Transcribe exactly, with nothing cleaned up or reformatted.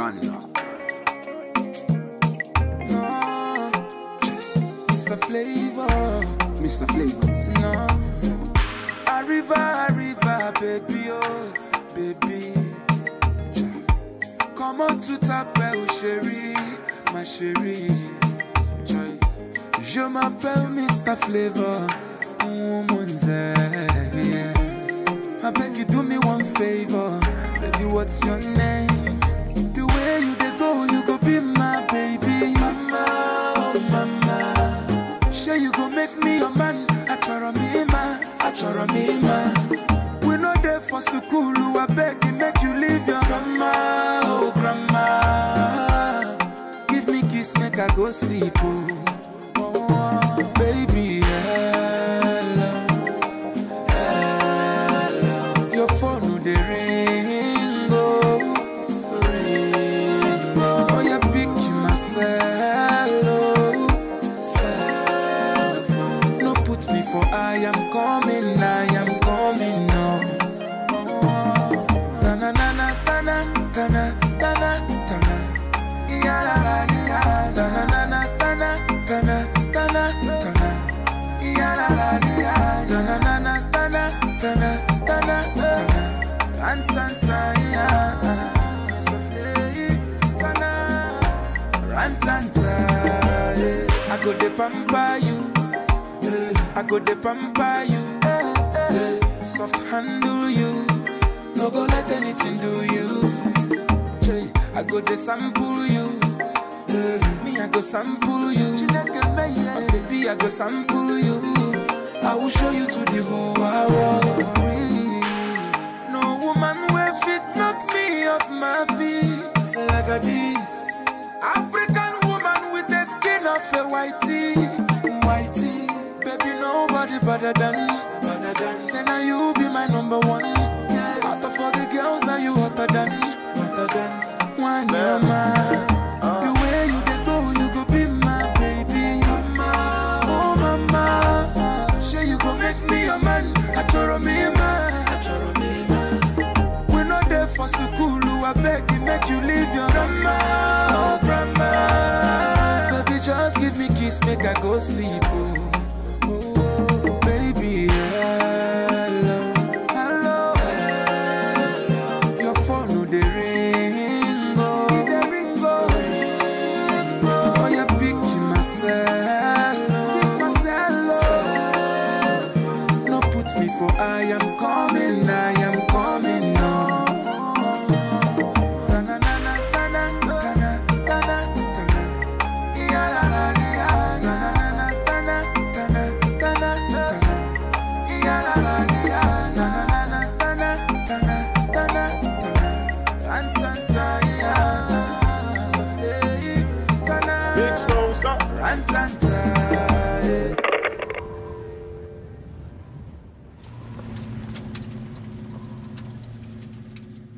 man. No, Mister Flavor, Mister Flavor. no. Arriva, arriva, baby, oh, baby. Come on to t'appelle chérie, ma chérie. Je m'appelle Mister Flavor, woman's yeah. I beg you do me one favor, baby, what's your name? The way you dey go, you go be my baby. Mama, oh mama, sure you go make me your man. Achoro me ma, achoro me ma. We no there for school, I beg you make you leave your grandma, oh grandma. Give me kiss, make I go sleep, oh, oh baby, hello. Your phone no dey ring, oh, ring, oh. Oh, you pick myself, oh, self. No put me for I am coming, I am coming, no. Oh, tana, tana, tana, tana, tana, tana. Ya la la ya, tana, tana, tana, tana, tana, tana. Ya la la ya, tana, tana, tana, tana. Tana, tana, rantanta, yeah. Softly, tana, rantanta, yeah. I go de pamper you, I go de pamper you, soft handle you, no go let anything do you. I go de sample you, me I go sample you, oh, baby I go sample you. I will show you to the whole world. No woman will fit knock me off my feet like a this. African woman with the skin of a whitey, whitey. Baby, nobody better than, better than. Say now you be my number one. Yeah. Out of all the girls, now you hotter than, hotter than one mama. Uh. The way you dey go, you go be my baby, mama, oh mama. Sure you go make me your man. Achoro me man, achoro me man. We not there for school, I beg you make you leave your grandma, oh grandma. Baby just give me kiss, make I go sleep, oh, oh baby, hello, hello, hello. Your phone no dey ring, oh, dey ring, oh, ring, oh. Oh you pick myself, oh, pick myself, oh. No put me for I am coming, I am coming, no. Tana, tana, tana, tana, tana, tana. Ya la la ya, tana, tana, tana, tana, tana. Ya la la ya, tana, tana, tana, tana, tana. Rantanta ya, softly, tana. Big Stone, stop. Rantanta.